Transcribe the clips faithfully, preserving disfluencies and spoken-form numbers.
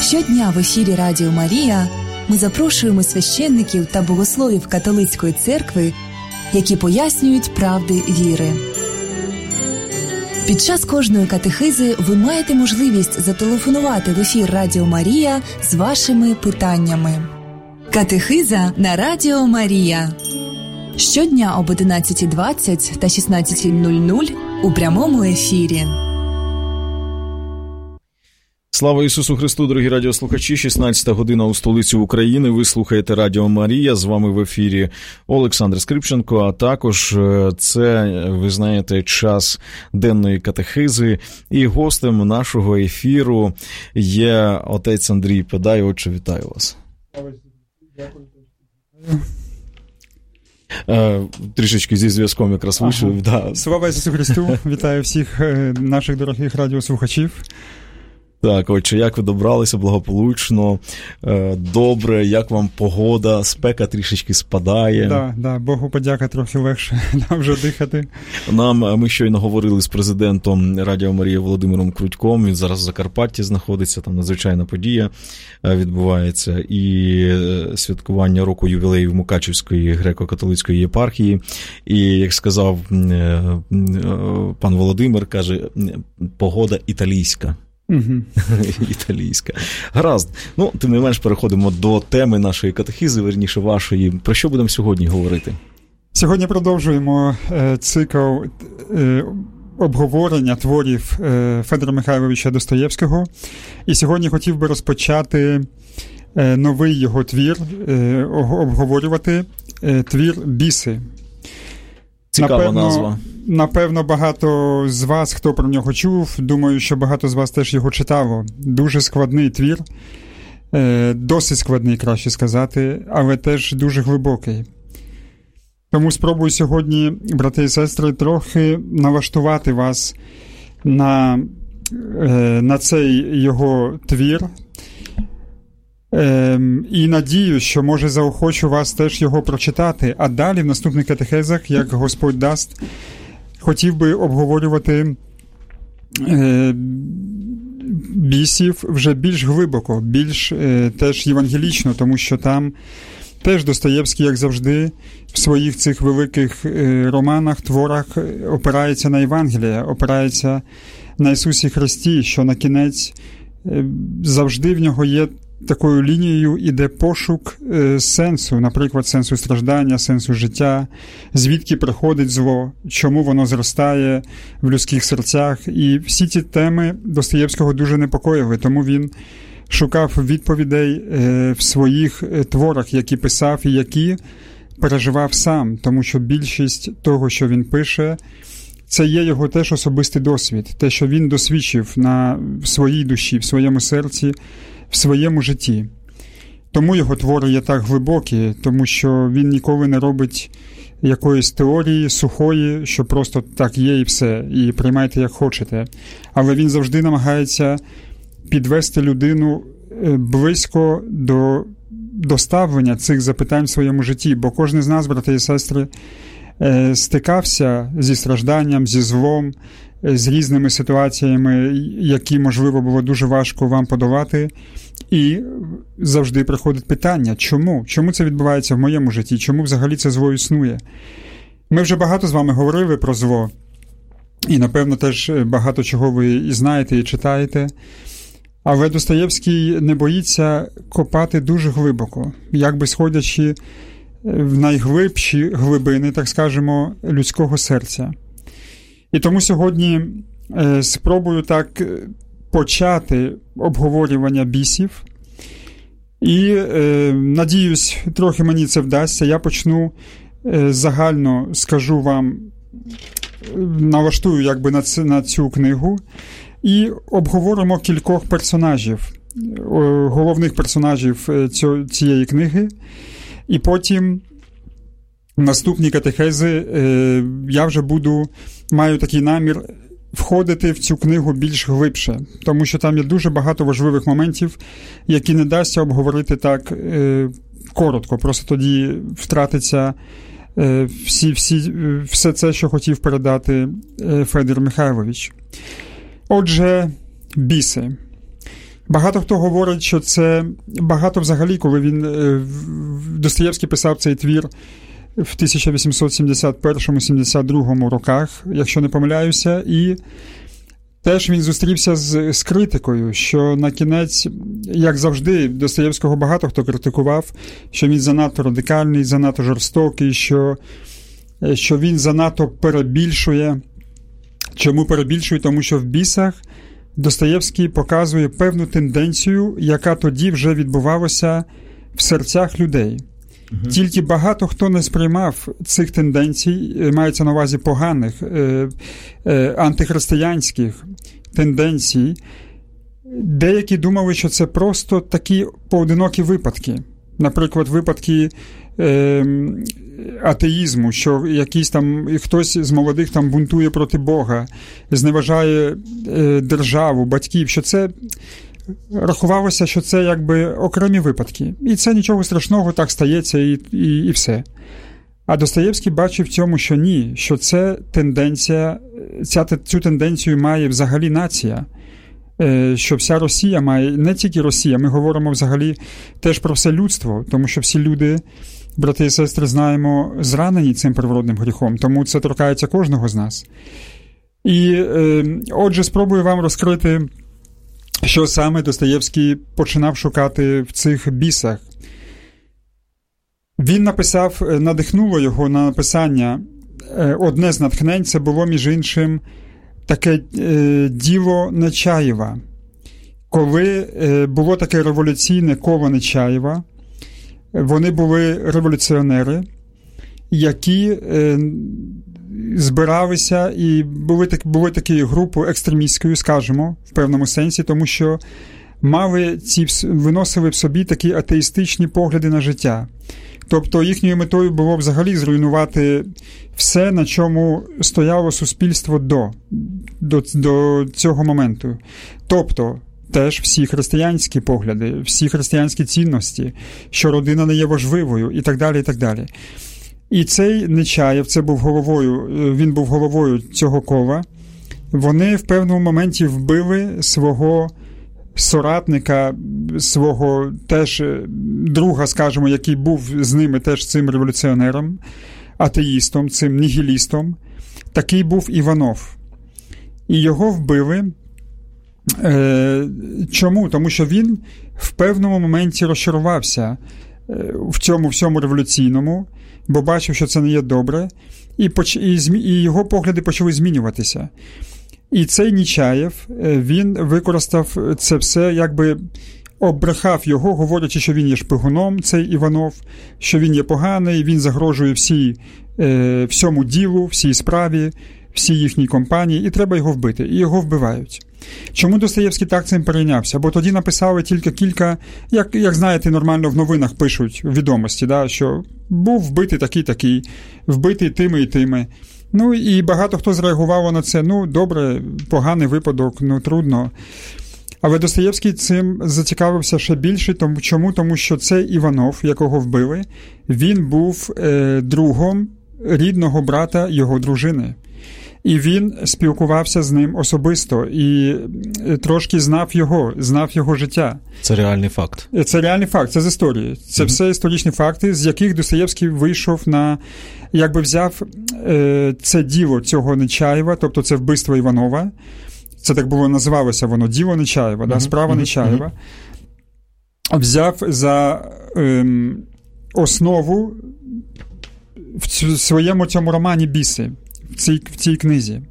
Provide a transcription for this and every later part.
Щодня в ефірі Радіо Марія ми запрошуємо священників та богословів католицької церкви, які пояснюють правди віри. Під час кожної катехизи ви маєте можливість зателефонувати в ефір Радіо Марія з вашими питаннями. Катехиза на Радіо Марія. Щодня об одинадцята двадцять та шістнадцята нуль нуль у прямому ефірі. Слава Ісусу Христу, дорогі радіослухачі, шістнадцята година у столиці України, ви слухаєте Радіо Марія, з вами в ефірі Олександр Скрипченко, а також це, ви знаєте, час денної катехизи, і гостем нашого ефіру є отець Андрій Педай. Отче, вітаю вас. Дякую. Трішечки зі зв'язком якраз вийшов. Ага. Да. Слава Ісусу Христу, вітаю всіх наших дорогих радіослухачів. Так, отче, як ви добралися благополучно, добре, як вам погода, спека трішечки спадає? Так, да, да, Богу подяка, трохи легше нам вже дихати. Нам, ми щойно говорили з президентом Радіо Марія Володимиром Крутьком, він зараз в Закарпатті знаходиться, там надзвичайна подія відбувається, і святкування року ювілею Мукачівської греко-католицької єпархії, і, як сказав пан Володимир, каже, погода італійська. Угу. Італійська. Гаразд. Ну, тим не менш, переходимо до теми нашої катехизи, верніше вашої. Про що будемо сьогодні говорити? Сьогодні продовжуємо е, цикл е, обговорення творів е, Федора Михайловича Достоєвського. І сьогодні хотів би розпочати е, новий його твір, е, обговорювати е, твір «Біси». Цікава напевно, назва. Напевно, багато з вас, хто про нього чув, думаю, що багато з вас теж його читало. Дуже складний твір, досить складний, краще сказати, але теж дуже глибокий. Тому спробую сьогодні, брати і сестри, трохи налаштувати вас на, на цей його твір. Ем, і надію, що, може, заохочу вас теж його прочитати. А далі, в наступних катехезах, як Господь дасть, хотів би обговорювати е, бісів вже більш глибоко, більш е, теж євангелічно, тому що там теж Достоєвський, як завжди, в своїх цих великих е, романах, творах опирається на Євангелія, опирається на Ісусі Христі, що на кінець е, завжди в нього є такою лінією іде пошук е, сенсу, наприклад, сенсу страждання, сенсу життя, звідки приходить зло, чому воно зростає в людських серцях. І всі ці теми Достоєвського дуже непокоїли, тому він шукав відповідей е, в своїх е, творах, які писав і які переживав сам, тому що більшість того, що він пише, це є його теж особистий досвід, те, що він досвідчив на в своїй душі, в своєму серці, в своєму житті. Тому його твори є так глибокі, тому що він ніколи не робить якоїсь теорії сухої, що просто так є і все, і приймайте як хочете. Але він завжди намагається підвести людину близько до, до ставлення цих запитань в своєму житті, бо кожен з нас, брати і сестри, стикався зі стражданням, зі злом, з різними ситуаціями, які, можливо, було дуже важко вам подолати. І завжди приходить питання, чому? Чому це відбувається в моєму житті? Чому взагалі це зло існує? Ми вже багато з вами говорили про зло. І, напевно, теж багато чого ви і знаєте, і читаєте. Але Достоєвський не боїться копати дуже глибоко, якби сходячи в найглибші глибини, так скажемо, людського серця. І тому сьогодні е, спробую так почати обговорювання бісів. І, е, надіюсь, трохи мені це вдасться. Я почну е, загально, скажу вам, налаштую якби на, ц, на цю книгу. І обговоримо кількох персонажів, головних персонажів цього, цієї книги. І потім наступні катехези е, я вже буду, маю такий намір входити в цю книгу більш глибше, тому що там є дуже багато важливих моментів, які не дасться обговорити так е, коротко, просто тоді втратиться е, всі, всі, все це, що хотів передати е, Федір Михайлович. Отже, біси. Багато хто говорить, що це багато взагалі, коли він, Достоєвський писав цей твір в тисяча вісімсот сімдесят першому - сімдесят другому роках, якщо не помиляюся, і теж він зустрівся з, з критикою, що на кінець, як завжди, Достоєвського багато хто критикував, що він занадто радикальний, занадто жорстокий, що, що він занадто перебільшує. Чому перебільшує? Тому що в «Бісах» Достоєвський показує певну тенденцію, яка тоді вже відбувалася в серцях людей. Угу. Тільки багато хто не сприймав цих тенденцій, мається на увазі поганих, е, е, антихристиянських тенденцій. Деякі думали, що це просто такі поодинокі випадки. Наприклад, випадки е, атеїзму, що якийсь там, хтось з молодих там бунтує проти Бога, зневажає е, державу, батьків, що це рахувалося, що це якби окремі випадки. І це нічого страшного, так стається і, і, і все. А Достоєвський бачив в цьому, що ні, що це тенденція, ця, цю тенденцію має взагалі нація. Що вся Росія має, не тільки Росія, ми говоримо взагалі теж про все людство, тому що всі люди, брати і сестри, знаємо, зранені цим первородним гріхом, тому це торкається кожного з нас. І, е, отже, спробую вам розкрити, що саме Достоєвський починав шукати в цих «Бісах». Він написав, надихнуло його на написання, одне з натхнень, це було, між іншим, таке е, діло Нечаєва. Коли е, було таке революційне коло Нечаєва, вони були революціонери, які е, збиралися і були, так, були такі групи екстремістською, скажімо, в певному сенсі, тому що мали ці, виносили в собі такі атеїстичні погляди на життя. Тобто їхньою метою було взагалі зруйнувати все, на чому стояло суспільство до, до, до цього моменту. Тобто теж всі християнські погляди, всі християнські цінності, що родина не є важливою і так далі, і так далі. І цей Нечаєв, це був головою, він був головою цього кола, вони в певному моменті вбили свого соратника, свого теж друга, скажімо, який був з ними теж цим революціонером, атеїстом, цим нігілістом. Такий був Іванов. І його вбили. Е, чому? Тому що він в певному моменті розчарувався в цьому всьому революційному, бо бачив, що це не є добре, і, поч... і, змі... і його погляди почали змінюватися. І цей Нечаєв, він використав це все, якби обрехав його, говорячи, що він є шпигуном, цей Іванов, що він є поганий, він загрожує всій, е, всьому ділу, всій справі, всій їхній компанії, і треба його вбити. І його вбивають. Чому Достоєвський так цим перейнявся? Бо тоді написали тільки кілька, як, як знаєте, нормально в новинах пишуть відомості, да, що був вбитий такий-такий, вбитий тими і тими. Ну, і багато хто зреагував на це, ну, добре, поганий випадок, ну, трудно. Але Достоєвський цим зацікавився ще більше. Тому, чому? Тому що цей Іванов, якого вбили, він був е, другом рідного брата його дружини. І він спілкувався з ним особисто і трошки знав його, знав його життя. Це реальний факт. Це реальний факт, це з історії. Це mm-hmm. все історичні факти, з яких Достоєвський вийшов на, якби взяв е, це діло цього Нечаєва, тобто це вбивство Іванова. Це так було, називалося воно, діло Нечаєва, mm-hmm. да, справа mm-hmm. Нечаєва. Mm-hmm. Взяв за е, основу в своєму цьому романі «Біси». В цій, в цій книзі.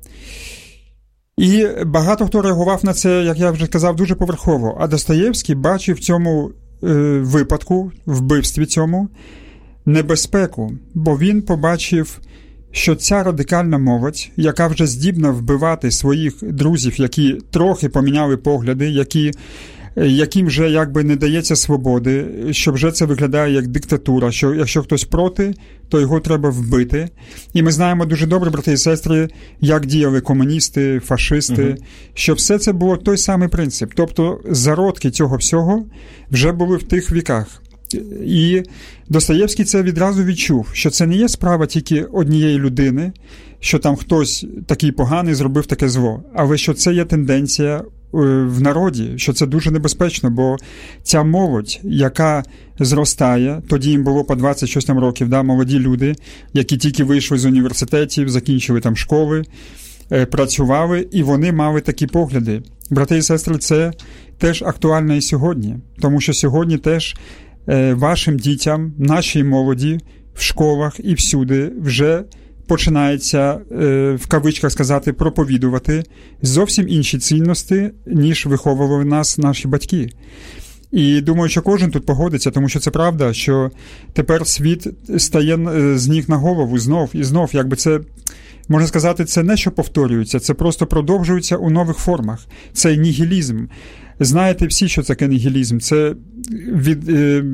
І багато хто реагував на це, як я вже казав, дуже поверхово. А Достоєвський бачив в цьому е, випадку, вбивстві цьому, небезпеку. Бо він побачив, що ця радикальна молодь, яка вже здібна вбивати своїх друзів, які трохи поміняли погляди, які, яким вже якби не дається свободи, що вже це виглядає як диктатура, що якщо хтось проти, то його треба вбити. І ми знаємо дуже добре, брати і сестри, як діяли комуністи, фашисти, угу. що все це було той самий принцип. Тобто зародки цього всього вже були в тих віках. І Достоєвський це відразу відчув, що це не є справа тільки однієї людини, що там хтось такий поганий зробив таке зло, але що це є тенденція в народі, що це дуже небезпечно, бо ця молодь, яка зростає, тоді їм було по двадцять щось там років, да, молоді люди, які тільки вийшли з університетів, закінчили там школи, працювали, і вони мали такі погляди. Брати і сестри, це теж актуально і сьогодні, тому що сьогодні теж вашим дітям, нашій молоді в школах і всюди вже починається, в кавичках сказати, проповідувати зовсім інші цінності, ніж виховували нас наші батьки. І думаю, що кожен тут погодиться, тому що це правда, що тепер світ стає з ніг на голову знов і знов, якби це, можна сказати, це не що повторюється, це просто продовжується у нових формах. Це нігілізм. Знаєте всі, що таке нігілізм. Це від...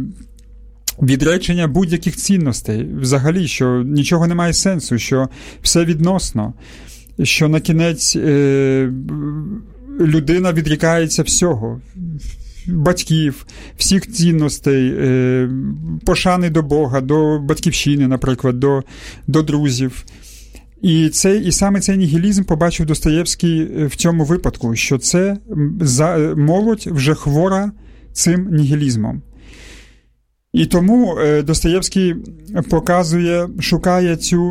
відречення будь-яких цінностей, взагалі, що нічого не має сенсу, що все відносно, що на кінець е, людина відрікається всього, батьків, всіх цінностей, е, пошани до Бога, до батьківщини, наприклад, до, до друзів. І, цей, і саме цей нігілізм побачив Достоєвський в цьому випадку, що це за, молодь вже хвора цим нігілізмом. І тому Достоєвський показує, шукає цю,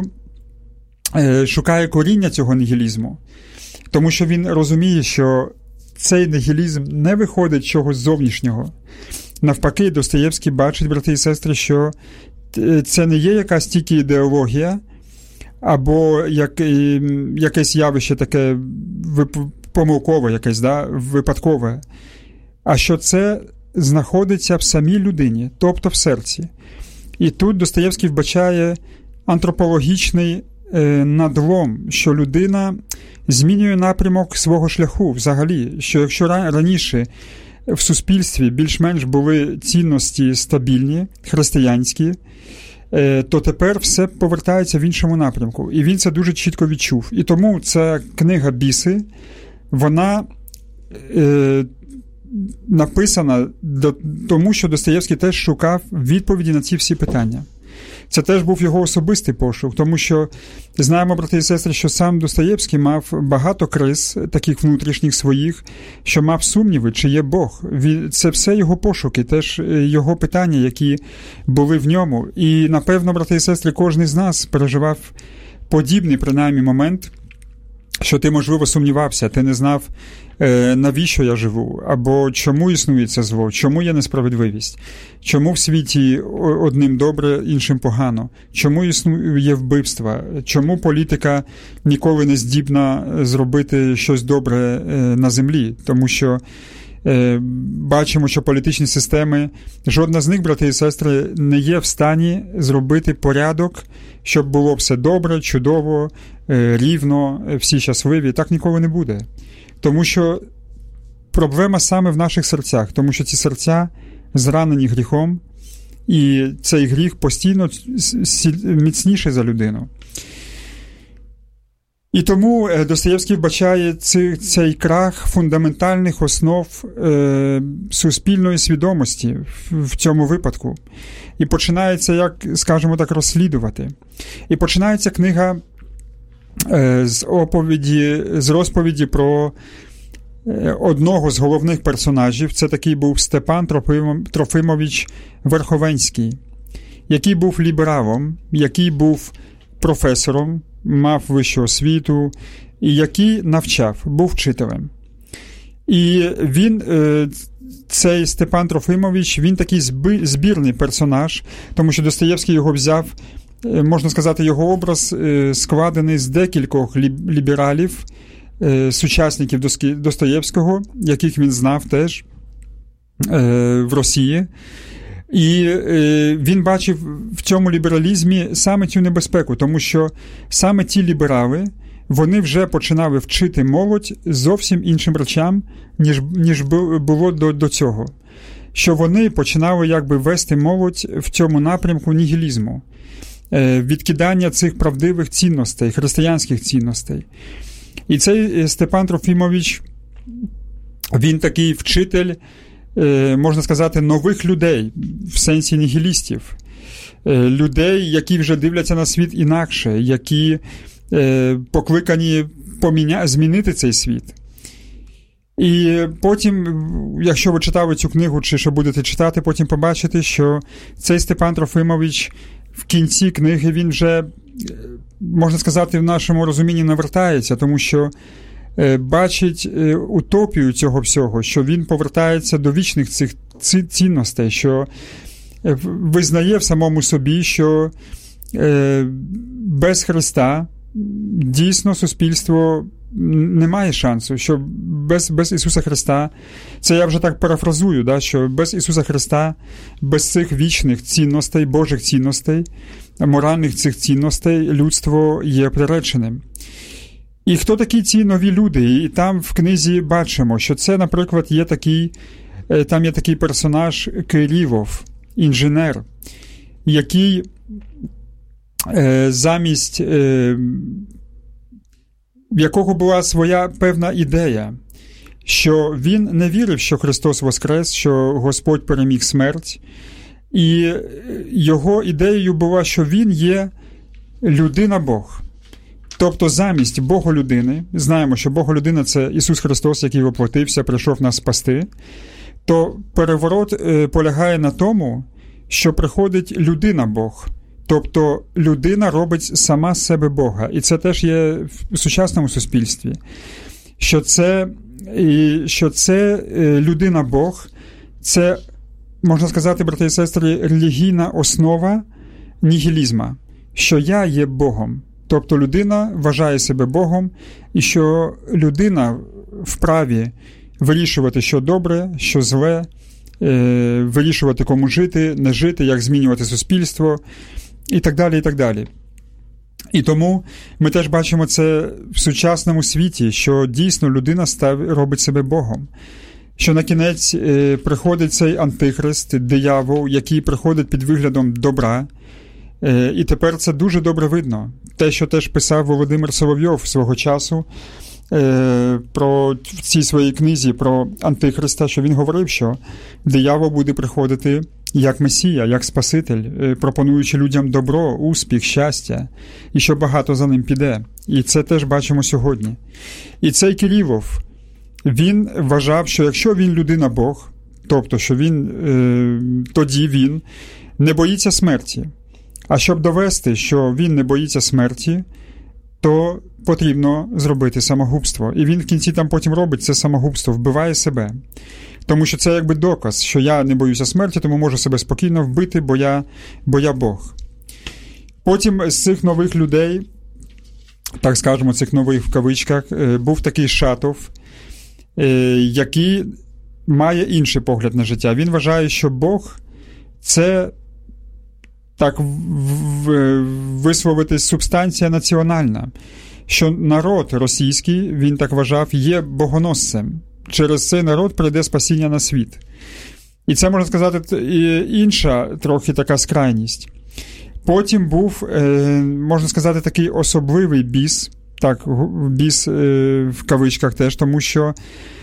шукає коріння цього нігілізму, тому що він розуміє, що цей нігілізм не виходить з чогось зовнішнього. Навпаки, Достоєвський бачить, брати і сестри, що це не є якась тільки ідеологія, або як, якесь явище таке помилкове, якесь, да, випадкове, а що це знаходиться в самій людині, тобто в серці. І тут Достоєвський вбачає антропологічний е, надлом, що людина змінює напрямок свого шляху взагалі, що якщо раніше в суспільстві більш-менш були цінності стабільні, християнські, е, то тепер все повертається в іншому напрямку. І він це дуже чітко відчув. І тому ця книга «Біси», вона е, написана до, тому, що Достоєвський теж шукав відповіді на ці всі питання. Це теж був його особистий пошук, тому що знаємо, брати і сестри, що сам Достоєвський мав багато криз, таких внутрішніх своїх, що мав сумніви, чи є Бог. Це все його пошуки, теж його питання, які були в ньому. І, напевно, брати і сестри, кожен з нас переживав подібний, принаймні, момент, що ти, можливо, сумнівався, ти не знав, навіщо я живу, або чому існує це зло, чому є несправедливість, чому в світі одним добре, іншим погано, чому існує вбивства, чому політика ніколи не здібна зробити щось добре на землі, тому що бачимо, що політичні системи, жодна з них, брати і сестри, не є в стані зробити порядок, щоб було все добре, чудово, рівно, всі щасливі. Так ніколи не буде. Тому що проблема саме в наших серцях, тому що ці серця зранені гріхом, і цей гріх постійно міцніший за людину. І тому Достоєвський вбачає цей, цей крах фундаментальних основ е, суспільної свідомості в, в цьому випадку. І починається, як, скажімо так, розслідувати. І починається книга е, з оповіді, з розповіді про е, одного з головних персонажів. Це такий був Степан Трофимович Верховенський, який був лібералом, який був професором, мав вищу освіту, і який навчав, був вчителем. І він, цей Степан Трофимович, він такий збірний персонаж, тому що Достоєвський його взяв, можна сказати, його образ складений з декількох лібералів, сучасників Достоєвського, яких він знав теж в Росії. І е, він бачив в цьому лібералізмі саме цю небезпеку, тому що саме ті ліберали, вони вже починали вчити молодь зовсім іншим речам, ніж, ніж було до, до цього. Що вони починали якби вести молодь в цьому напрямку нігілізму, е, відкидання цих правдивих цінностей, християнських цінностей. І цей Степан Трофимович, він такий вчитель, можна сказати, нових людей, в сенсі нігілістів. Людей, які вже дивляться на світ інакше, які покликані поміня... змінити цей світ. І потім, якщо ви читали цю книгу, чи що будете читати, потім побачите, що цей Степан Трофимович в кінці книги, він вже, можна сказати, в нашому розумінні навертається, тому що бачить утопію цього всього, що він повертається до вічних цих цінностей, що визнає в самому собі, що без Христа дійсно суспільство не має шансу, що без, без Ісуса Христа, це я вже так парафразую, да, що без Ісуса Христа, без цих вічних цінностей, Божих цінностей, моральних цих цінностей, людство є приреченим. І хто такі ці нові люди? І там в книзі бачимо, що це, наприклад, є такий, там є такий персонаж Кирівов, інженер, який е, замість, е, в якого була своя певна ідея, що він не вірив, що Христос воскрес, що Господь переміг смерть, і його ідеєю була, що він є людина-Бог. Тобто замість Бога-людини, знаємо, що Бога-людина – це Ісус Христос, який воплотився, прийшов нас спасти, то переворот е, полягає на тому, що приходить людина-Бог. Тобто людина робить сама з себе Бога. І це теж є в сучасному суспільстві. Що це, і, що це е, людина-Бог, це, можна сказати, брати і сестри, релігійна основа нігілізма. Що я є Богом. Тобто людина вважає себе Богом, і що людина вправі вирішувати, що добре, що зле, е, вирішувати, кому жити, не жити, як змінювати суспільство, і так далі, і так далі. І тому ми теж бачимо це в сучасному світі, що дійсно людина став, робить себе Богом. Що на кінець е, приходить цей антихрист, диявол, який приходить під виглядом добра, е, і тепер це дуже добре видно. Те, що теж писав Володимир Соловйов свого часу е, про, в цій своїй книзі про Антихриста, що він говорив, що диявол буде приходити як Месія, як Спаситель, е, пропонуючи людям добро, успіх, щастя, і що багато за ним піде. І це теж бачимо сьогодні. І цей Кирівов, він вважав, що якщо він людина-Бог, тобто, що він, е, тоді він не боїться смерті. А щоб довести, що він не боїться смерті, то потрібно зробити самогубство. І він в кінці там потім робить це самогубство, вбиває себе. Тому що це якби доказ, що я не боюся смерті, тому можу себе спокійно вбити, бо я, бо я Бог. Потім з цих нових людей, так скажемо, цих нових в кавичках, був такий Шатов, який має інший погляд на життя. Він вважає, що Бог – це так висловитись субстанція національна, що народ російський, він так вважав, є богоносцем. Через цей народ прийде спасіння на світ. І це, можна сказати, інша трохи така скрайність. Потім був, можна сказати, такий особливий біс, так, біс в кавичках теж, тому що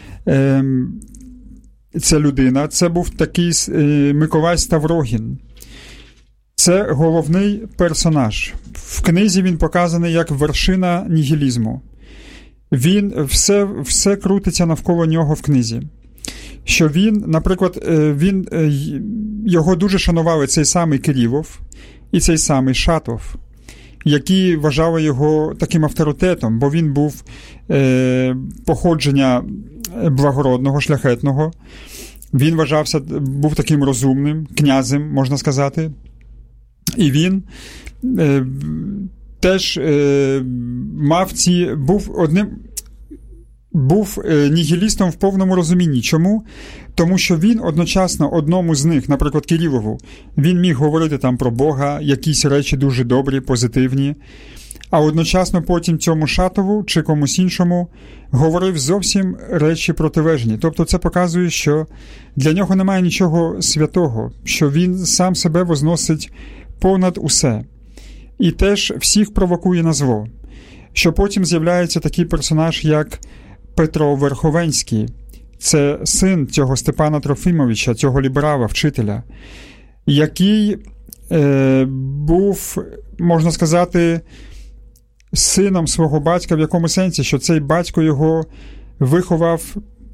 ця людина, це був такий Миколай Ставрогін. Це головний персонаж. В книзі він показаний як вершина нігілізму. Він, все, все крутиться навколо нього в книзі. Що він, наприклад, він, його дуже шанували цей самий Кирівов і цей самий Шатов, які вважали його таким авторитетом, бо він був е, походження благородного, шляхетного. Він вважався, був таким розумним, князем, можна сказати. І він е, теж е, мав ці, був одним, був е, нігілістом в повному розумінні. Чому? Тому що він одночасно одному з них, наприклад, Кирілову, він міг говорити там про Бога, якісь речі дуже добрі, позитивні, а одночасно потім цьому Шатову чи комусь іншому говорив зовсім речі протилежні. Тобто це показує, що для нього немає нічого святого, що він сам себе возносить понад усе. І теж всіх провокує на зло. Що потім з'являється такий персонаж, як Петро Верховенський. Це син цього Степана Трофимовича, цього ліберала, вчителя, який е, був, можна сказати, сином свого батька в якому сенсі, що цей батько його виховав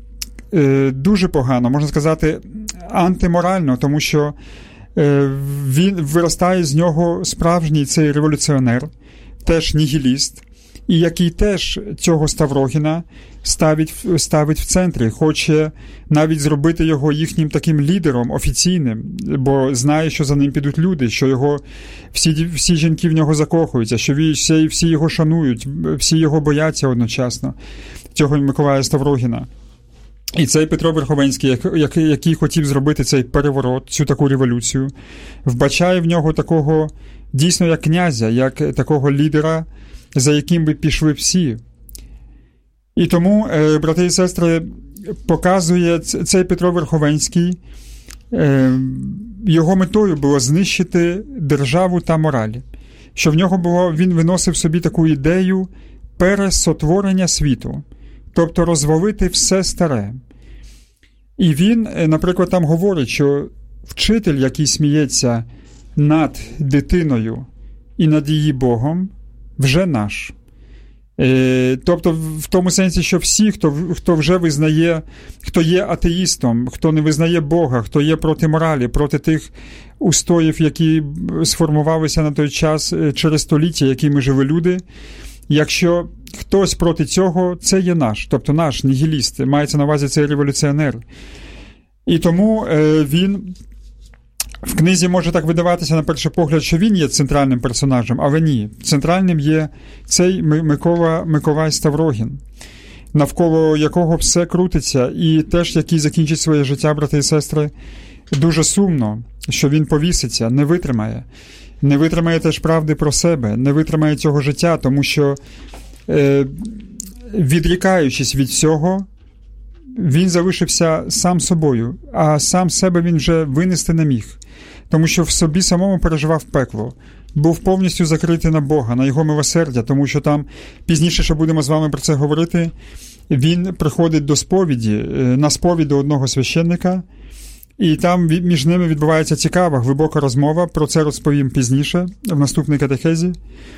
е, дуже погано, можна сказати, антиморально, тому що е, він виростає з нього справжній цей революціонер, теж нігіліст, і який теж цього Ставрогіна ставить, ставить в центрі, хоче навіть зробити його їхнім таким лідером офіційним, бо знає, що за ним підуть люди, що його, всі, всі жінки в нього закохуються, що всі, всі його шанують, всі його бояться одночасно, цього Миколая Ставрогіна. І цей Петро Верховенський, який, який хотів зробити цей переворот, цю таку революцію, вбачає в нього такого дійсно як князя, як такого лідера, за яким би пішли всі. І тому, е, брати і сестри, показує цей Петро Верховенський, е, його метою було знищити державу та мораль. Що в нього було, він виносив собі таку ідею пересотворення світу, тобто розвалити все старе. І він, наприклад, там говорить, що вчитель, який сміється над дитиною і над її Богом, вже наш. Е, тобто в тому сенсі, що всі, хто, хто вже визнає, хто є атеїстом, хто не визнає Бога, хто є проти моралі, проти тих устоїв, які сформувалися на той час через століття, якими жили люди, якщо хтось проти цього, це є наш, тобто наш нігіліст, мається на увазі цей революціонер. І тому е, він в книзі може так видаватися на перший погляд, що він є центральним персонажем, але ні. Центральним є цей Микола, Миколай Ставрогін, навколо якого все крутиться, і теж, який закінчить своє життя, брати і сестри, дуже сумно, що він повіситься, не витримає. Не витримає теж правди про себе, не витримає цього життя, тому що, е, відрікаючись від всього, він залишився сам собою, а сам себе він вже винести не міг, тому що в собі самому переживав пекло, був повністю закритий на Бога, на його милосердя, тому що там, пізніше ще будемо з вами про це говорити, він приходить до сповіді, на сповідь до одного священника, і там між ними відбувається цікава, глибока розмова, про це розповім пізніше, в наступній катехезі.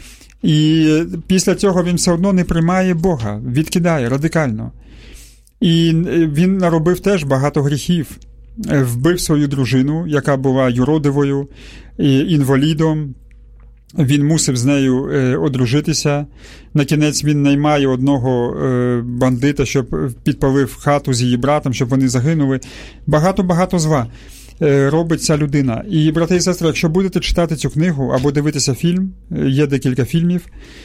І після цього він все одно не приймає Бога, відкидає радикально. І він наробив теж багато гріхів. Вбив свою дружину, яка була юродивою, інвалідом. Він мусив з нею одружитися. На кінець він наймає одного бандита, щоб підпалив хату з її братом, щоб вони загинули. Багато-багато зла робить ця людина. І, брати і сестри, якщо будете читати цю книгу або дивитися фільм, є декілька фільмів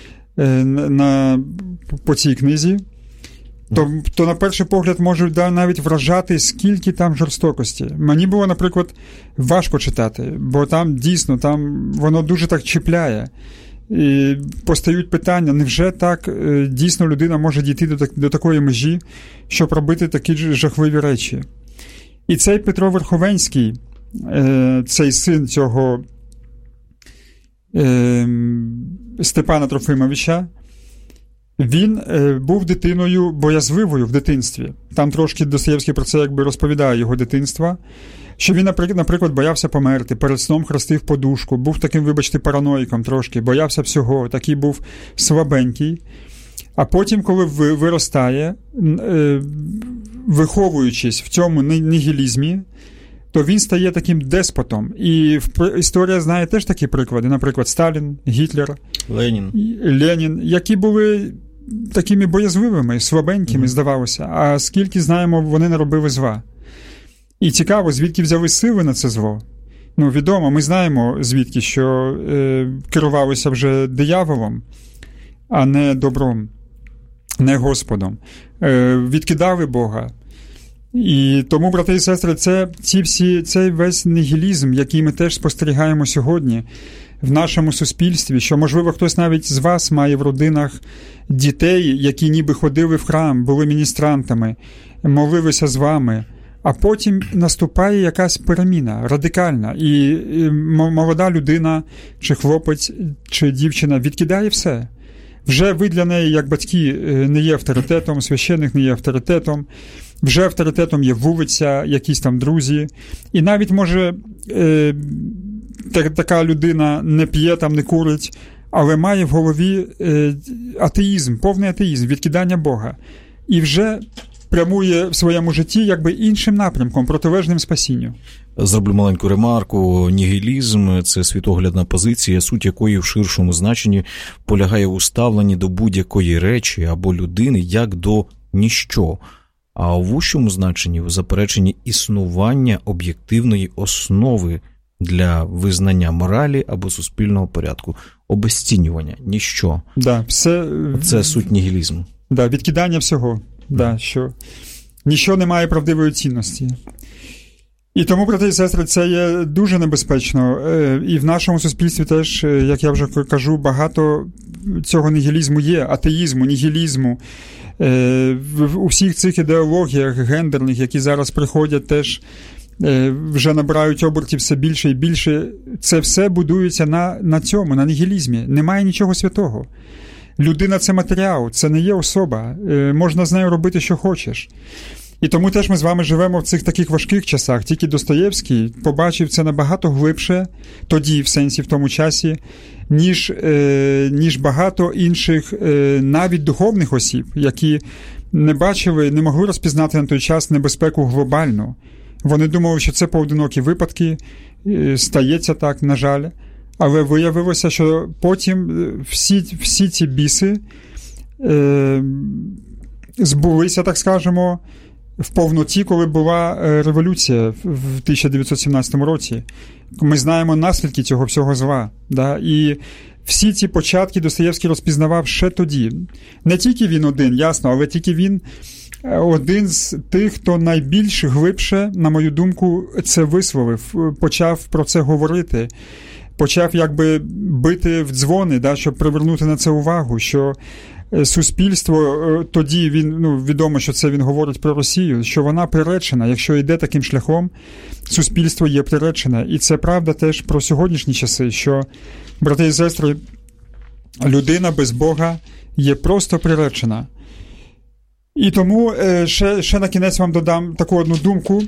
на, по цій книзі, То, то на перший погляд може да, навіть вражати, скільки там жорстокості. Мені було, наприклад, важко читати, бо там дійсно, там воно дуже так чіпляє. І постають питання, невже так дійсно людина може дійти до, до такої межі, щоб робити такі жахливі речі. І цей Петро Верховенський, цей син цього Степана Трофимовича, він е, був дитиною боязливою в дитинстві. Там трошки Достоєвський про це якби розповідає його дитинства, що він, наприклад, боявся померти, перед сном хрестив подушку, був таким, вибачте, параноїком трошки, боявся всього, такий був слабенький. А потім, коли виростає, е, виховуючись в цьому нігілізмі, то він стає таким деспотом. І історія знає теж такі приклади. Наприклад, Сталін, Гітлер, Ленін, Ленін, які були такими боязливими, слабенькими, mm-hmm. здавалося. А скільки, знаємо, вони наробили зла. І цікаво, звідки взяли сили на це зло. Ну, відомо, ми знаємо, звідки, що е, керувалися вже дияволом, а не добром, не Господом. Е, відкидали Бога. І тому, брати і сестри, це, ці всі, цей весь нігілізм, який ми теж спостерігаємо сьогодні в нашому суспільстві, що, можливо, хтось навіть з вас має в родинах дітей, які ніби ходили в храм, були міністрантами, молилися з вами, а потім наступає якась переміна, радикальна, і, і молода людина, чи хлопець, чи дівчина відкидає все. Вже ви для неї, як батьки, не є авторитетом, священник не є авторитетом, вже авторитетом є вулиця, якісь там друзі. І навіть, може, е, така людина не п'є, там, не курить, але має в голові е, атеїзм, повний атеїзм, відкидання Бога. І вже прямує в своєму житті якби іншим напрямком, протилежним спасінню. Зроблю маленьку ремарку. Нігілізм – це світоглядна позиція, суть якої в ширшому значенні полягає у ставленні до будь-якої речі або людини як до ніщо, а у вущому значенні в запереченні існування об'єктивної основи для визнання моралі або суспільного порядку. Обезцінювання, ніщо. Да, все... Це суть нігілізму. Да, відкидання всього. Да, що ніщо не має правдивої цінності. І тому, брати і сестри, це є дуже небезпечно. І в нашому суспільстві теж, як я вже кажу, багато цього нігілізму є, атеїзму, нігілізму. У всіх цих ідеологіях гендерних, які зараз приходять, теж вже набирають обертів все більше і більше. Це все будується на, на цьому, на нігілізмі. Немає нічого святого. Людина – це матеріал, це не є особа. Можна з нею робити, що хочеш. І тому теж ми з вами живемо в цих таких важких часах. Тільки Достоєвський побачив це набагато глибше, тоді, в сенсі, в тому часі, ніж, е, ніж багато інших, е, навіть духовних осіб, які не бачили, не могли розпізнати на той час небезпеку глобальну. Вони думали, що це поодинокі випадки, е, стається так, на жаль. Але виявилося, що потім всі, всі ці біси е, збулися, так скажемо, в повноті, коли була революція в тисяча дев'ятсот сімнадцятому році. Ми знаємо наслідки цього всього зла. Да? І всі ці початки Достоєвський розпізнавав ще тоді. Не тільки він один, ясно, але тільки він один з тих, хто найбільш глибше, на мою думку, це висловив, почав про це говорити, почав якби бити в дзвони, да, щоб привернути на це увагу, що суспільство, тоді він, ну, відомо, що це він говорить про Росію, що вона приречена, якщо йде таким шляхом, суспільство є приречене. І це правда теж про сьогоднішні часи, що, брати і сестри, людина без Бога є просто приречена. І тому ще, ще на кінець вам додам таку одну думку.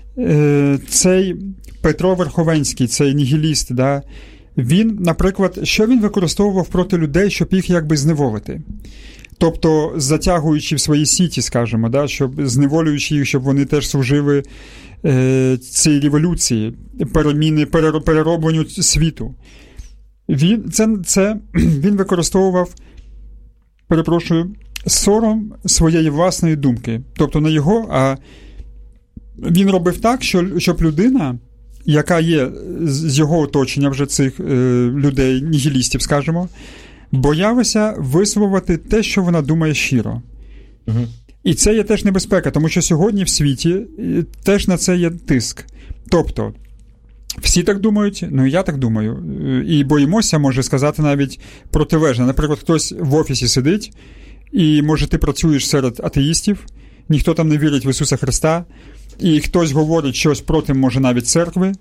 Цей Петро Верховенський, цей нігіліст, да, він, наприклад, що він використовував проти людей, щоб їх якби зневолити? Тобто, затягуючи в свої сіті, скажімо, да, щоб зневолюючи їх, щоб вони теж служили е, цій революції, переміни, переробленню світу. Він, це, це, він використовував, перепрошую, сором своєї власної думки. Тобто не його, а він робив так, що, щоб людина, яка є з його оточення вже цих е, людей, нігілістів, скажімо, боялася висловити те, що вона думає щиро. Угу. І це є теж небезпека, тому що сьогодні в світі теж на це є тиск. Тобто, всі так думають, ну і я так думаю. І боїмося, може сказати навіть протилежне. Наприклад, хтось в офісі сидить, і, може, ти працюєш серед атеїстів, ніхто там не вірить в Ісуса Христа, і хтось говорить щось проти, може, навіть церкви,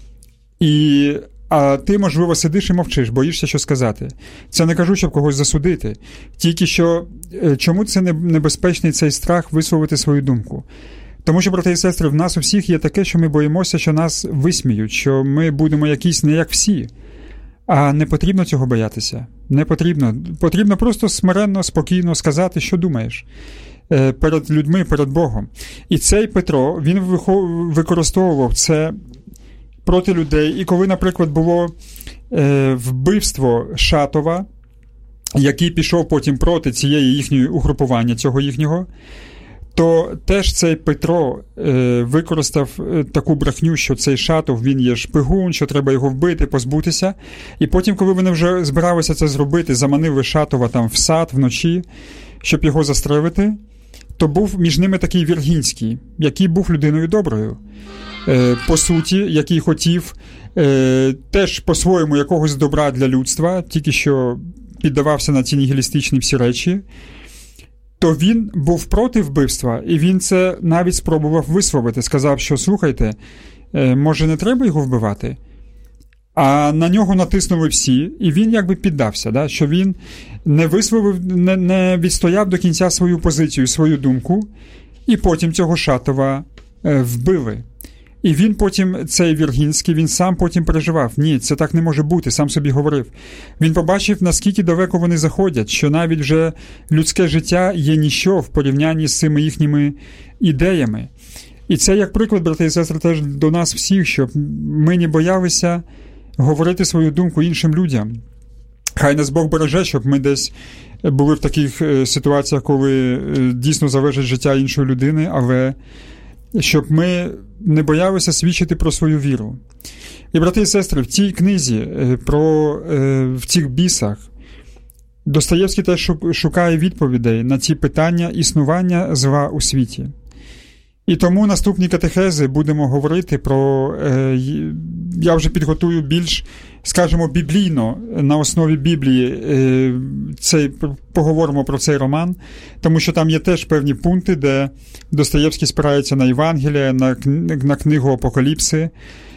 і, а ти, можливо, сидиш і мовчиш, боїшся що сказати. Це не кажу, щоб когось засудити. Тільки що, чому це небезпечний цей страх висловити свою думку? Тому що, брати і сестри, в нас у всіх є таке, що ми боїмося, що нас висміють, що ми будемо якісь не як всі. А не потрібно цього боятися. Не потрібно. Потрібно просто смиренно, спокійно сказати, що думаєш. Перед людьми, перед Богом. І цей Петро, він використовував це проти людей. І коли, наприклад, було е, вбивство Шатова, який пішов потім проти цієї їхньої угрупування, цього їхнього, то теж цей Петро е, використав е, таку брехню, що цей Шатов, він є шпигун, що треба його вбити, позбутися. І потім, коли вони вже збиралися це зробити, заманили Шатова там в сад вночі, щоб його застрелити, то був між ними такий Віргінський, який був людиною доброю. Е, по суті, який хотів е, теж по-своєму якогось добра для людства, тільки що піддавався на ці нігілістичні всі речі, то він був проти вбивства, і він це навіть спробував висловити. Сказав, що, слухайте, е, може не треба його вбивати? А на нього натиснули всі, і він якби піддався, да? Що він не висловив, не, не відстояв до кінця свою позицію, свою думку, і потім цього Шатова е, вбили. І він потім, цей Віргінський, він сам потім переживав. Ні, це так не може бути, сам собі говорив. Він побачив, наскільки далеко вони заходять, що навіть вже людське життя є ніщо в порівнянні з цими їхніми ідеями. І це як приклад, брати і сестри, теж до нас всіх, щоб ми не боялися говорити свою думку іншим людям. Хай нас Бог береже, щоб ми десь були в таких ситуаціях, коли дійсно залежить життя іншої людини, але щоб ми не боялися свідчити про свою віру. І, брати і сестри, в цій книзі про в цих бісах Достоєвський теж шукає відповідей на ці питання існування зла у світі. І тому наступні катехези будемо говорити про, я вже підготую більш, скажімо, біблійно, на основі Біблії, цей, поговоримо про цей роман, тому що там є теж певні пункти, де Достоєвський спирається на Євангелія, на, на книгу Апокаліпси,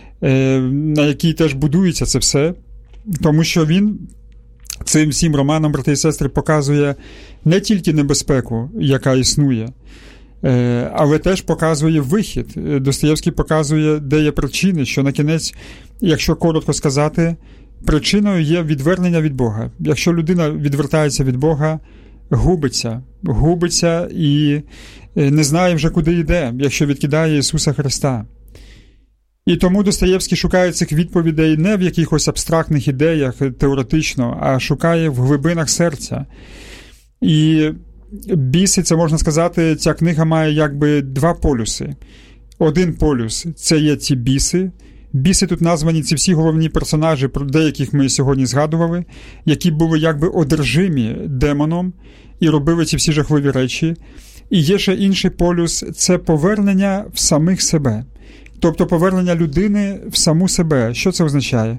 на якій теж будується це все, тому що він цим всім романом, брати і сестри, показує не тільки небезпеку, яка існує, але теж показує вихід. Достоєвський показує, де є причини, що на кінець, якщо коротко сказати, причиною є відвернення від Бога. Якщо людина відвертається від Бога, губиться, губиться і не знає вже, куди йде, якщо відкидає Ісуса Христа. І тому Достоєвський шукає цих відповідей не в якихось абстрактних ідеях теоретично, а шукає в глибинах серця. І біси, це можна сказати, ця книга має якби два полюси. Один полюс – це є ці біси. Біси тут названі ці всі головні персонажі, про деяких ми сьогодні згадували, які були якби одержимі демоном і робили ці всі жахливі речі. І є ще інший полюс – це повернення в самих себе. Тобто повернення людини в саму себе. Що це означає?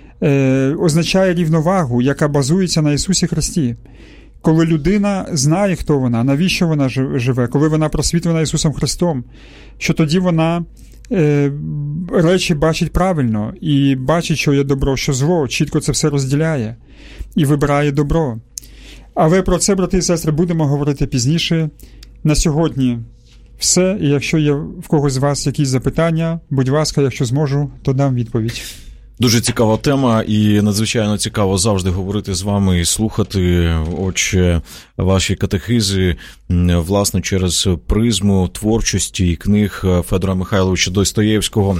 Е, означає рівновагу, яка базується на Ісусі Христі. Коли людина знає, хто вона, навіщо вона живе, коли вона просвітлена Ісусом Христом, що тоді вона е, речі бачить правильно і бачить, що є добро, що зло, чітко це все розділяє і вибирає добро. Але про це, брати і сестри, будемо говорити пізніше. На сьогодні все, і якщо є в когось з вас якісь запитання, будь ласка, якщо зможу, то дам відповідь. Дуже цікава тема, і надзвичайно цікаво завжди говорити з вами і слухати, отче, ваші катехизи, власне, через призму творчості і книг Федора Михайловича Достоєвського.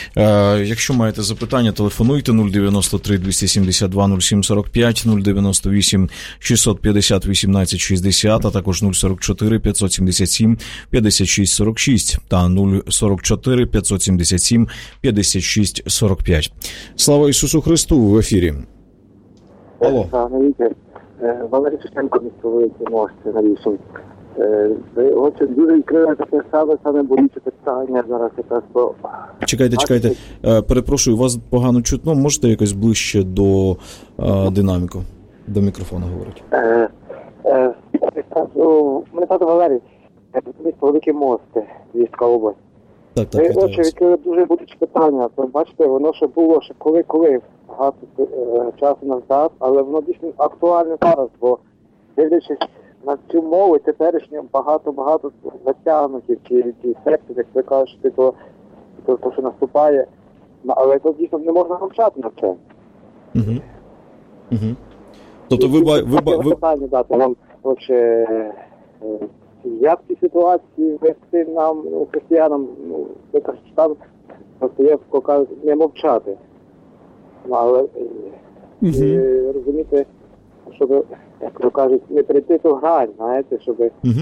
Якщо маєте запитання, телефонуйте нуль дев'яносто три двісті сімдесят два нуль сім сорок п'ять, нуль дев'яносто вісім шістсот п'ятдесят вісімнадцять шістдесят, а також нуль сорок чотири п'ятсот сімдесят сім п'ятдесят шість сорок шість та нуль сорок чотири п'ятсот сімдесят сім п'ятдесят шість сорок п'ять. Слава Ісусу Христу, в ефірі. Алло. Валерій Шевченко, місто Великі Мости, навіщо. Ви, отже, дуже відкрили таке саме, саме болюче питання зараз якраз по... Чекайте, чекайте. Перепрошую, вас погано чутно. Можете якось ближче до а, динаміку, до мікрофона говорити? Е, е, мене звати Валерій, місто Великі Мости, Львівська область. Так, так, ви, отже, відкрили дуже болюче питання. То, бачите, воно ще було, ще коли-коли, багато е, часу назад, але воно дійсно актуальне зараз, бо дивлячись на цю мову теперішню багато-багато затягнутів, ті, ті секти, як ви кажете, то, то, то, що наступає, але то дійсно не можна мовчати на це. Угу. Угу. Тобто ви... ви, ви, ви... питання дати вам, отже, як ці ситуації вести нам, християнам, ну, ви кажете, там Достоєвського кажуть, не мовчати. Але, угу. і, розумієте, щоб, як то кажуть, не прийти ту грань, знаєте, щоб... Угу.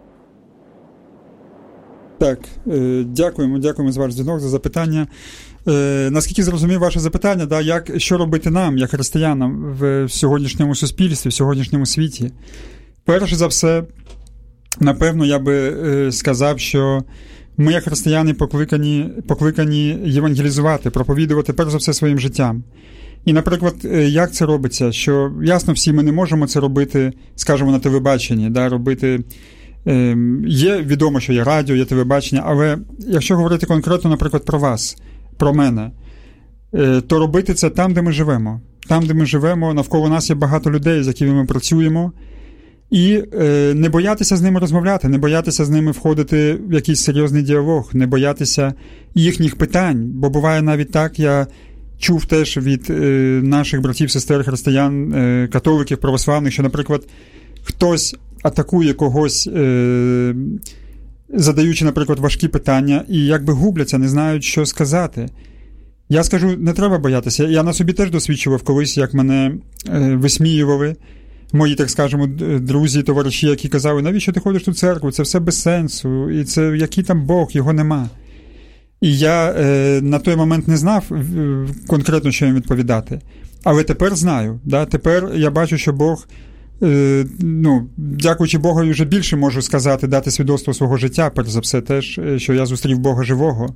Так, е, дякуємо, дякуємо за ваш дзвінок, за запитання. Е, наскільки зрозумів ваше запитання, да, як, що робити нам, як християнам, в сьогоднішньому суспільстві, в сьогоднішньому світі? Перш за все, напевно, я би е, сказав, що ми, як християни, покликані, покликані євангелізувати, проповідувати, перш за все, своїм життям. І, наприклад, як це робиться? Що, ясно, всі ми не можемо це робити, скажімо, на телебаченні, да, робити... Е, є, відомо, що є радіо, є телебачення, але якщо говорити конкретно, наприклад, про вас, про мене, е, то робити це там, де ми живемо. Там, де ми живемо, навколо нас є багато людей, з якими ми працюємо, І е, не боятися з ними розмовляти, не боятися з ними входити в якийсь серйозний діалог, не боятися їхніх питань, бо буває навіть так, я чув теж від е, наших братів, сестер, християн, е, католиків, православних, що, наприклад, хтось атакує когось, е, задаючи, наприклад, важкі питання, і якби губляться, не знають, що сказати. Я скажу, не треба боятися. Я на собі теж досвідчував колись, як мене е, висміювали мої, так скажемо, друзі, товариші, які казали, навіщо ти ходиш у церкву, це все без сенсу, і це який там Бог, його нема. І я е, на той момент не знав е, конкретно, що їм відповідати. Але тепер знаю. Да? Тепер я бачу, що Бог, е, ну, дякуючи Богу, вже більше можу сказати, дати свідоцтво свого життя, перш за все теж, що я зустрів Бога живого.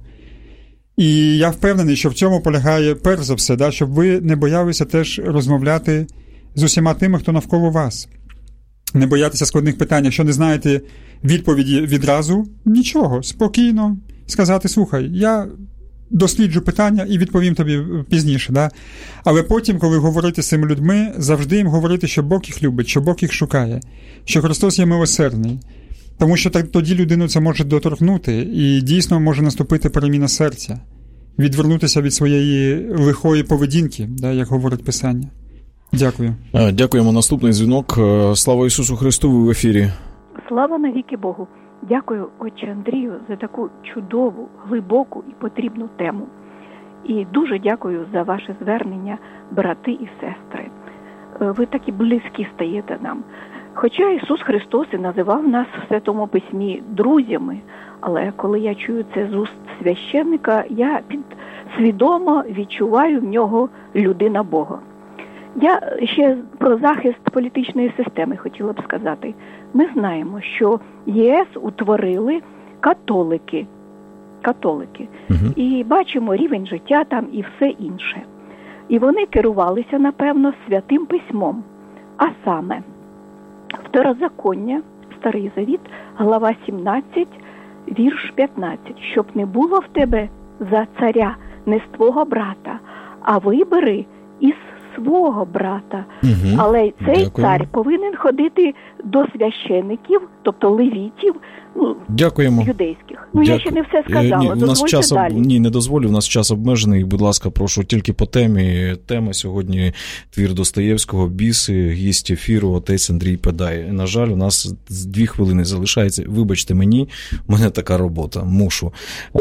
І я впевнений, що в цьому полягає, перш за все, да, щоб ви не боялися теж розмовляти з усіма тими, хто навколо вас. Не боятися складних питань. Якщо не знаєте відповіді відразу, нічого, спокійно сказати, слухай, я досліджу питання і відповім тобі пізніше. Да? Але потім, коли говорити з цими людьми, завжди їм говорити, що Бог їх любить, що Бог їх шукає, що Христос є милосердний. Тому що так, тоді людину це може доторкнути і дійсно може наступити переміна серця, відвернутися від своєї лихої поведінки, да, як говорить Писання. Дякую. Дякуємо. Наступний дзвінок. Слава Ісусу Христу, ви в ефірі. Слава навіки Богу. Дякую, отче Андрію, за таку чудову, глибоку і потрібну тему. І дуже дякую за ваше звернення, брати і сестри. Ви такі близькі стаєте нам. Хоча Ісус Христос і називав нас в Святому Письмі друзями, але коли я чую це з уст священника, я підсвідомо відчуваю в нього людина Бога. Я ще про захист політичної системи хотіла б сказати. Ми знаємо, що ЄС утворили католики. Католики. Угу. І бачимо рівень життя там і все інше. І вони керувалися, напевно, Святим Письмом. А саме, Второзаконня, Старий Завіт, глава сімнадцять, вірш п'ятнадцять. «Щоб не було в тебе за царя не з твого брата, а вибери із свого брата». Угу. Але цей Дякую. Цар повинен ходити до священиків, тобто левітів, ну, Дякуємо. Юдейських. Ну, Дякую. Я ще не все сказала, ні, дозвольте час, далі. Ні, не дозволю, у нас час обмежений. Будь ласка, прошу тільки по темі. Тема сьогодні твір Достоєвського «Біси», гість ефіру отець Андрій Педай. На жаль, у нас дві хвилини залишається. Вибачте мені, у мене така робота, мушу.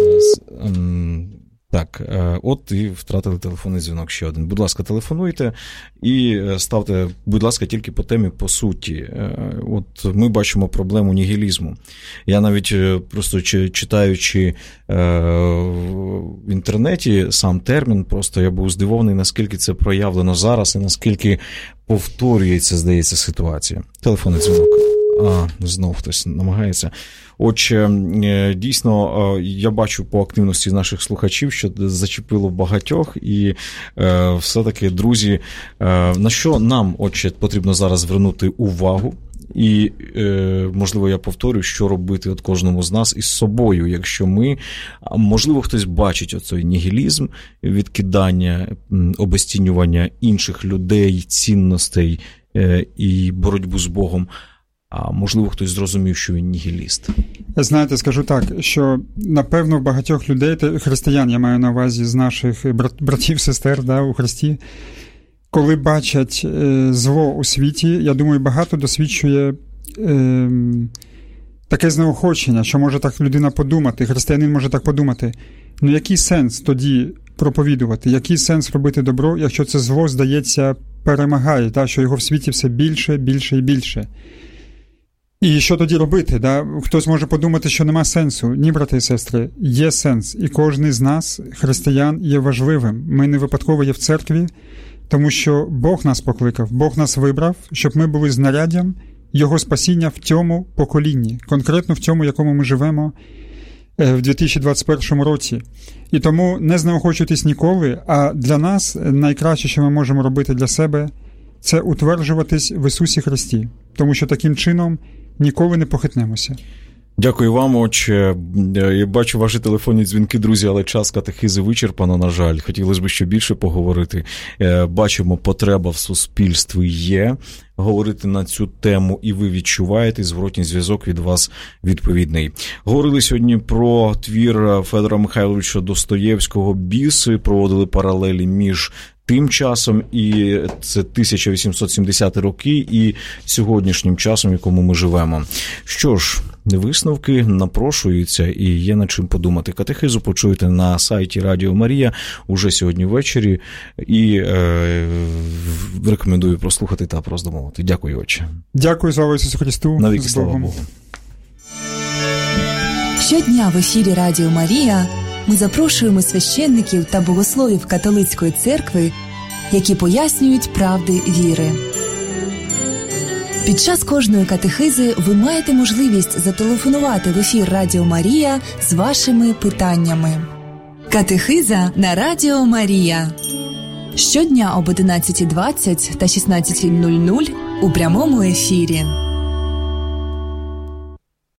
Так, от і втратили телефонний дзвінок ще один. Будь ласка, телефонуйте і ставте, будь ласка, тільки по темі, по суті. От ми бачимо проблему нігілізму. Я навіть просто читаючи в інтернеті сам термін, просто я був здивований, наскільки це проявлено зараз і наскільки повторюється, здається, ситуація. Телефонний дзвінок. А, знов хтось намагається. Отже, дійсно, я бачу по активності наших слухачів, що зачепило багатьох, і е, все-таки, друзі, е, на що нам, отже, потрібно зараз звернути увагу, і, е, можливо, я повторю, що робити от кожному з нас із собою, якщо ми, можливо, хтось бачить оцей нігілізм, відкидання, обезцінювання інших людей, цінностей е, і боротьбу з Богом, а можливо, хтось зрозумів, що він нігіліст. Знаєте, скажу так, що, напевно, в багатьох людей, християн, я маю на увазі з наших братів, сестер, да, у Христі, коли бачать е, зло у світі, я думаю, багато досвідчує е, таке знеохочення, що може так людина подумати, християнин може так подумати, ну який сенс тоді проповідувати, який сенс робити добро, якщо це зло, здається, перемагає, та, що його в світі все більше, більше і більше. І що тоді робити? Да? Хтось може подумати, що нема сенсу. Ні, брати і сестри, є сенс. І кожен з нас, християн, є важливим. Ми не випадково є в церкві, тому що Бог нас покликав, Бог нас вибрав, щоб ми були знаряддям Його спасіння в цьому поколінні, конкретно в цьому, якому ми живемо в дві тисячі двадцять першому році. І тому не знеохочуйтесь ніколи, а для нас найкраще, що ми можемо робити для себе, це утверджуватись в Ісусі Христі, тому що таким чином ніколи не похитнемося. Дякую вам, отче. Я бачу ваші телефонні дзвінки, друзі, але час катехизи вичерпано, на жаль. Хотілося б ще більше поговорити. Бачимо, потреба в суспільстві є говорити на цю тему, і ви відчуваєте, зворотній зв'язок від вас відповідний. Говорили сьогодні про твір Федора Михайловича Достоєвського «Біси», проводили паралелі між тим часом, і це тисяча вісімсот сімдесяті роки, і сьогоднішнім часом, в якому ми живемо. Що ж, висновки напрошуються, і є над чим подумати. Катехизу почуєте на сайті Радіо Марія уже сьогодні ввечері, і е, рекомендую прослухати та роздумувати. Дякую, отче. Дякую, слава Ісусу Христу. Навіки слава Богу. Щодня в ефірі Радіо Марія ми запрошуємо священників та богословів католицької церкви, які пояснюють правди віри. Під час кожної катехизи ви маєте можливість зателефонувати в ефір Радіо Марія з вашими питаннями. Катехиза на Радіо Марія. Щодня об одинадцятій двадцять та шістнадцятій нуль нуль у прямому ефірі.